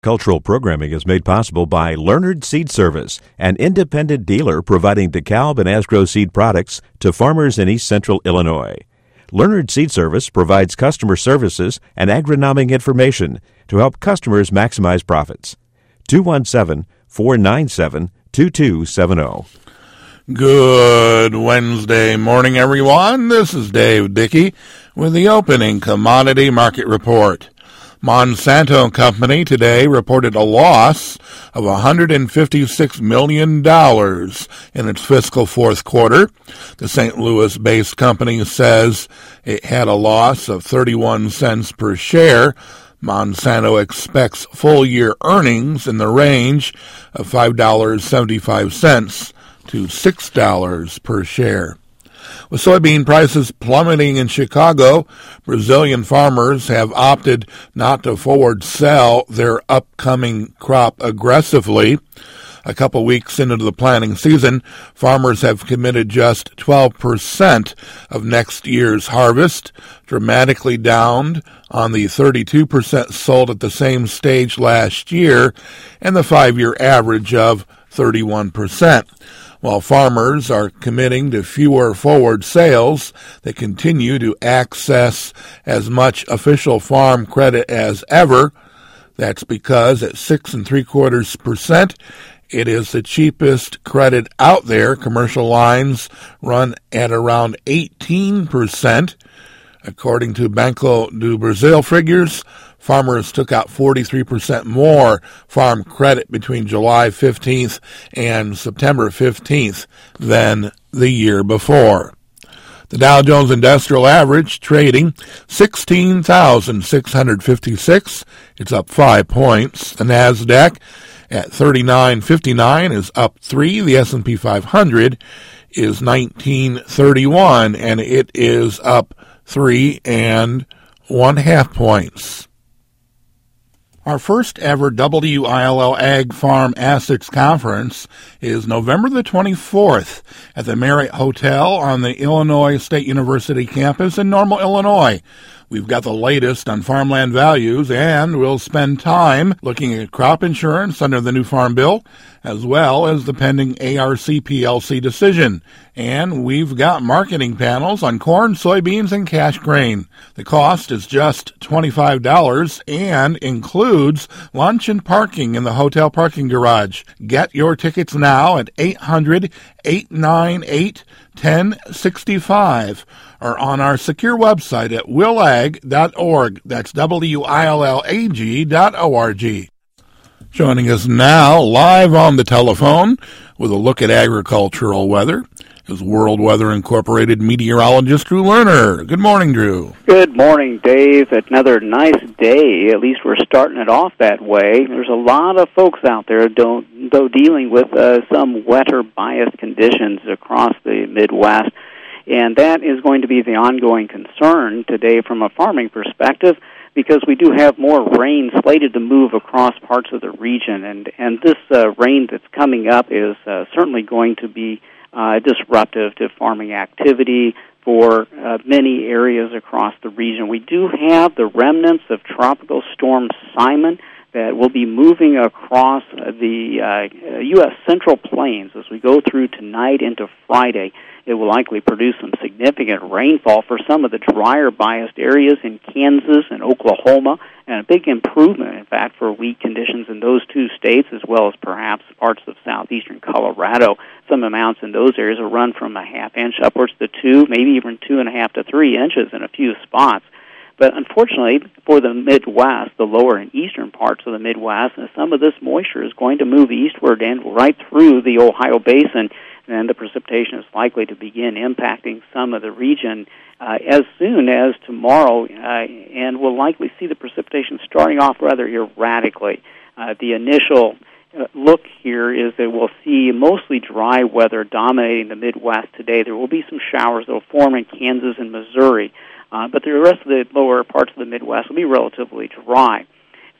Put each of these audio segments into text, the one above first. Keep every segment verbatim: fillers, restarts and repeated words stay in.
Cultural programming is made possible by Leonard Seed Service, an independent dealer providing DeKalb and Asgrow seed products to farmers in East Central Illinois. Leonard Seed Service provides customer services and agronomic information to help customers maximize profits. two one seven, four nine seven, two two seven zero. Good Wednesday morning, everyone. This is Dave Dickey with the opening commodity market report. Monsanto Company today reported a loss of one hundred fifty-six million dollars in its fiscal fourth quarter. The Saint Louis-based company says it had a loss of thirty-one cents per share. Monsanto expects full-year earnings in the range of five dollars and seventy-five cents to six dollars per share. With soybean prices plummeting in Chicago, Brazilian farmers have opted not to forward sell their upcoming crop aggressively. A couple weeks into the planting season, farmers have committed just twelve percent of next year's harvest, dramatically down on the thirty-two percent sold at the same stage last year and the five-year average of thirty-one percent. While farmers are committing to fewer forward sales, they continue to access as much official farm credit as ever. That's because at six and three quarters percent, it is the cheapest credit out there. Commercial lines run at around eighteen percent. According to Banco do Brasil figures, farmers took out forty-three percent more farm credit between July fifteenth and September fifteenth than the year before. The Dow Jones Industrial Average trading sixteen thousand six hundred fifty-six. It's up five points. The NASDAQ at thirty-nine fifty-nine is up three. The S and P five hundred is nineteen thirty-one, and it is up three and one half points. Our first ever W I L L Ag Farm Assets Conference is November the twenty-fourth at the Marriott Hotel on the Illinois State University campus in Normal, Illinois. We've got the latest on farmland values, and we'll spend time looking at crop insurance under the new Farm Bill, as well as the pending A R C P L C decision. And we've got marketing panels on corn, soybeans, and cash grain. The cost is just twenty-five dollars and includes lunch and parking in the hotel parking garage. Get your tickets now at eight hundred, eight nine eight, one oh six five or on our secure website at willag dot org. That's W I L L A G dot O R G. Joining us now live on the telephone with a look at agricultural weather is World Weather Incorporated meteorologist Drew Lerner. Good morning, Drew. Good morning, Dave. Another nice day. At least we're starting it off that way. There's a lot of folks out there, though, though dealing with uh, some wetter biased conditions across the Midwest. And that is going to be the ongoing concern today from a farming perspective, because we do have more rain slated to move across parts of the region. And, and this uh, rain that's coming up is uh, certainly going to be uh, disruptive to farming activity for uh, many areas across the region. We do have the remnants of Tropical Storm Simon that will be moving across the uh, U S Central Plains as we go through tonight into Friday. It will likely produce some significant rainfall for some of the drier biased areas in Kansas and Oklahoma, and a big improvement, in fact, for wheat conditions in those two states, as well as perhaps parts of southeastern Colorado. Some amounts in those areas will run from a half inch upwards to two, maybe even two and a half to three inches in a few spots. But unfortunately, for the Midwest, the lower and eastern parts of the Midwest, some of this moisture is going to move eastward and right through the Ohio Basin, and the precipitation is likely to begin impacting some of the region uh, as soon as tomorrow, uh, and we'll likely see the precipitation starting off rather erratically. Uh, the initial uh, look here is that we'll see mostly dry weather dominating the Midwest today. There will be some showers that will form in Kansas and Missouri, uh, but the rest of the lower parts of the Midwest will be relatively dry.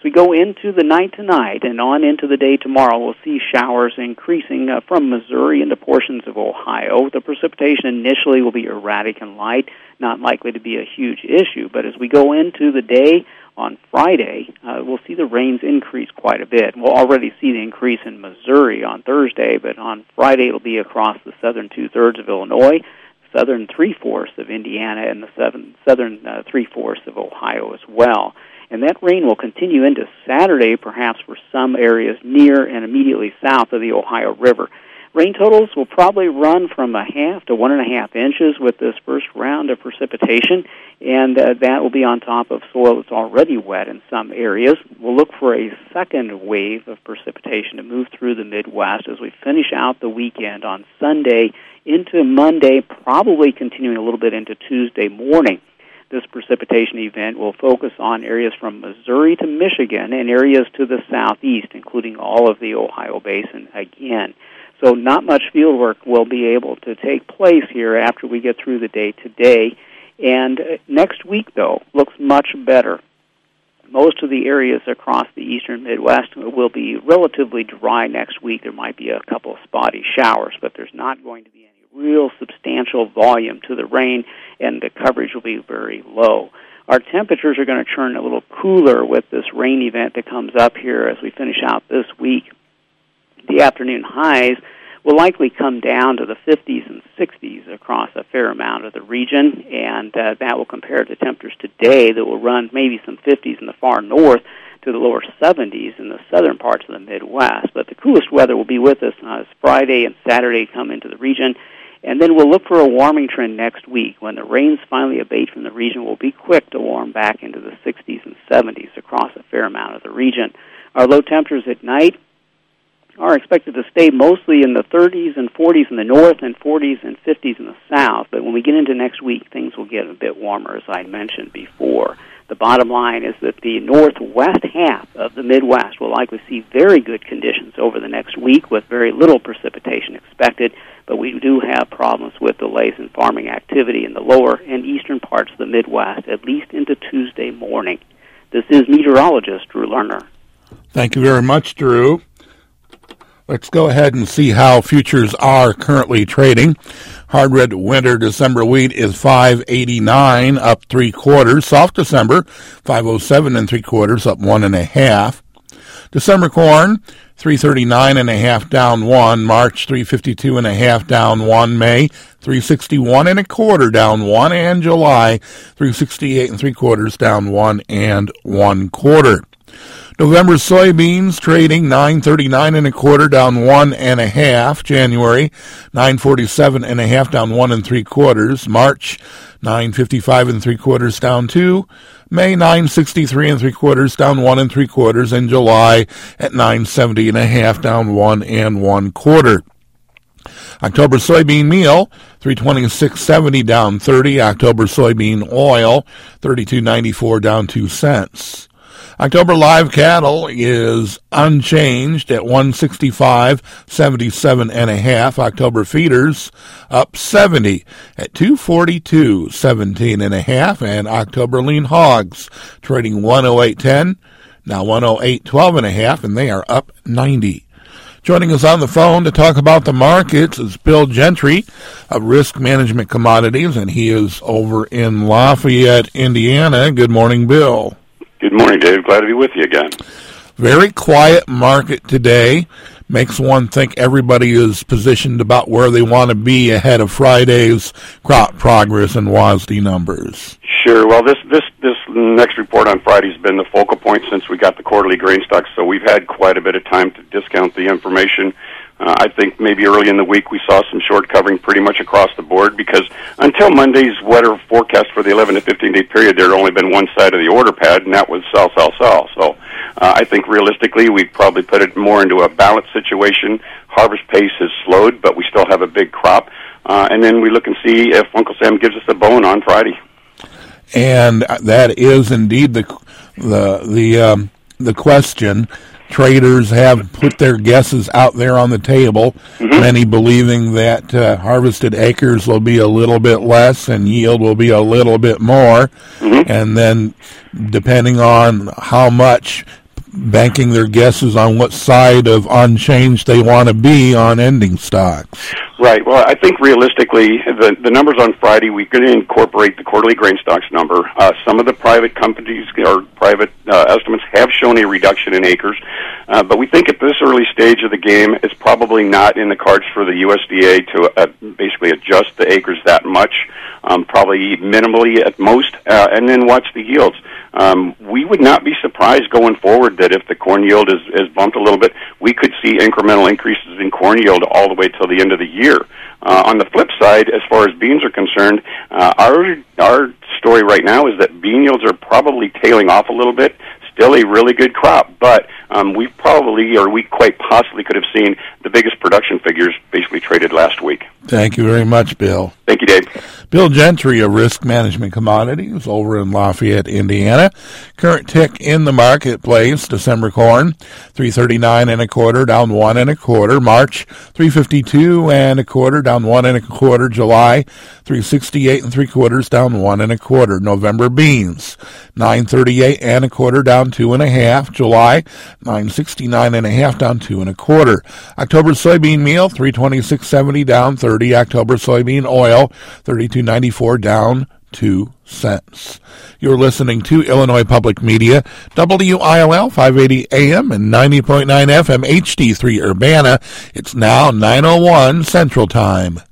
As we go into the night tonight and on into the day tomorrow, we'll see showers increasing uh, from Missouri into portions of Ohio. The precipitation initially will be erratic and light, not likely to be a huge issue. But as we go into the day on Friday, uh, we'll see the rains increase quite a bit. We'll already see the increase in Missouri on Thursday, but on Friday it'll be across the southern two-thirds of Illinois, southern three-fourths of Indiana, and the seven, southern uh, three-fourths of Ohio as well. And that rain will continue into Saturday, perhaps for some areas near and immediately south of the Ohio River. Rain totals will probably run from a half to one and a half inches with this first round of precipitation, and uh, that will be on top of soil that's already wet in some areas. We'll look for a second wave of precipitation to move through the Midwest as we finish out the weekend on Sunday into Monday, probably continuing a little bit into Tuesday morning. This precipitation event will focus on areas from Missouri to Michigan and areas to the southeast, including all of the Ohio Basin again. So not much field work will be able to take place here after we get through the day today. And next week, though, looks much better. Most of the areas across the eastern Midwest will be relatively dry next week. There might be a couple of spotty showers, but there's not going to be any real substantial volume to the rain, and the coverage will be very low. Our temperatures are going to turn a little cooler with this rain event that comes up here as we finish out this week. The afternoon highs will likely come down to the fifties and sixties across a fair amount of the region, and uh, that will compare to temperatures today that will run maybe some fifties in the far north to the lower seventies in the southern parts of the Midwest. But the coolest weather will be with us as Friday and Saturday come into the region. And then we'll look for a warming trend next week. When the rains finally abate from the region, we'll be quick to warm back into the sixties and seventies across a fair amount of the region. Our low temperatures at night are expected to stay mostly in the thirties and forties in the north and forties and fifties in the south. But when we get into next week, things will get a bit warmer, as I mentioned before. The bottom line is that the northwest half of the Midwest will likely see very good conditions over the next week with very little precipitation expected, but we do have problems with delays in farming activity in the lower and eastern parts of the Midwest, at least into Tuesday morning. This is meteorologist Drew Lerner. Thank you very much, Drew. Let's go ahead and see how futures are currently trading. Hard red winter December wheat is five eighty-nine, up three quarters. Soft December, five oh seven and three quarters, up one and a half. December corn, three thirty-nine and a half, down one. March, three fifty-two and a half, down one. May, three sixty-one and a quarter, down one. And July, three sixty-eight and three quarters, down one and one quarter. November soybeans trading nine thirty-nine and a quarter, down one and a half. January nine forty-seven and a half, down one and three quarters. March nine fifty-five and three quarters, down two. May nine sixty-three and three quarters, down one and three quarters. And July at nine seventy and a half, down one and one quarter. October soybean meal, three twenty-six seventy, down thirty. October soybean oil, thirty-two ninety-four, down two cents. October live cattle is unchanged at one sixty-five seventy-seven and a half. October feeders up seventy at two forty-two seventeen and a half. And October lean hogs trading one oh eight ten, now one oh eight twelve and a half, and they are up ninety. Joining us on the phone to talk about the markets is Bill Gentry of Risk Management Commodities, and he is over in Lafayette, Indiana. Good morning, Bill. Good morning, Dave. Glad to be with you again. Very quiet market today. Makes one think everybody is positioned about where they want to be ahead of Friday's crop progress and W A S D numbers. Sure. Well, this, this, this next report on Friday has been the focal point since we got the quarterly grain stocks, so we've had quite a bit of time to discount the information. Uh, I think maybe early in the week we saw some short covering pretty much across the board because until Monday's weather forecast for the eleven to fifteen day period, there had only been one side of the order pad, and that was sell, sell, sell. So uh, I think realistically we'd probably put it more into a balanced situation. Harvest pace has slowed, but we still have a big crop. Uh, and then we look and see if Uncle Sam gives us a bone on Friday. And that is indeed the the the um, the question. Traders have put their guesses out there on the table, mm-hmm. many believing that uh, harvested acres will be a little bit less and yield will be a little bit more. Mm-hmm. And then depending on how much banking their guesses on what side of unchanged they want to be on ending stocks. Right. Well, I think realistically, the, the numbers on Friday, we're going to incorporate the quarterly grain stocks number. Uh, some of the private companies or private uh, estimates have shown a reduction in acres, uh, but we think at this early stage of the game, it's probably not in the cards for the U S D A to uh, basically adjust the acres that much, um, probably minimally at most, uh, and then watch the yields. Um, we would not be surprised going forward that if the corn yield is, is bumped a little bit, we could see incremental increases in corn yield all the way till the end of the year. Uh, on the flip side, as far as beans are concerned, uh, our our story right now is that bean yields are probably tailing off a little bit. Still a really good crop, but um, we probably, or we quite possibly could have seen the biggest production figures basically traded last week. Thank you very much, Bill. Thank you, Dave. Bill Gentry of Risk Management Commodities over in Lafayette, Indiana. Current tick in the marketplace, December corn, three thirty-nine and a quarter, down one and a quarter. March, three fifty-two and a quarter, down one and a quarter. July, three sixty-eight and three quarters, down one and a quarter. November beans, nine thirty-eight and a quarter, down two and a half. July, nine sixty-nine and a half, down two and a quarter. October soybean meal, three twenty-six seventy, down thirty. October soybean oil, thirty-two ninety-four, down two cents. You're listening to Illinois Public Media, W I L L five eighty A M and ninety point nine F M H D three Urbana. It's now nine oh one Central Time.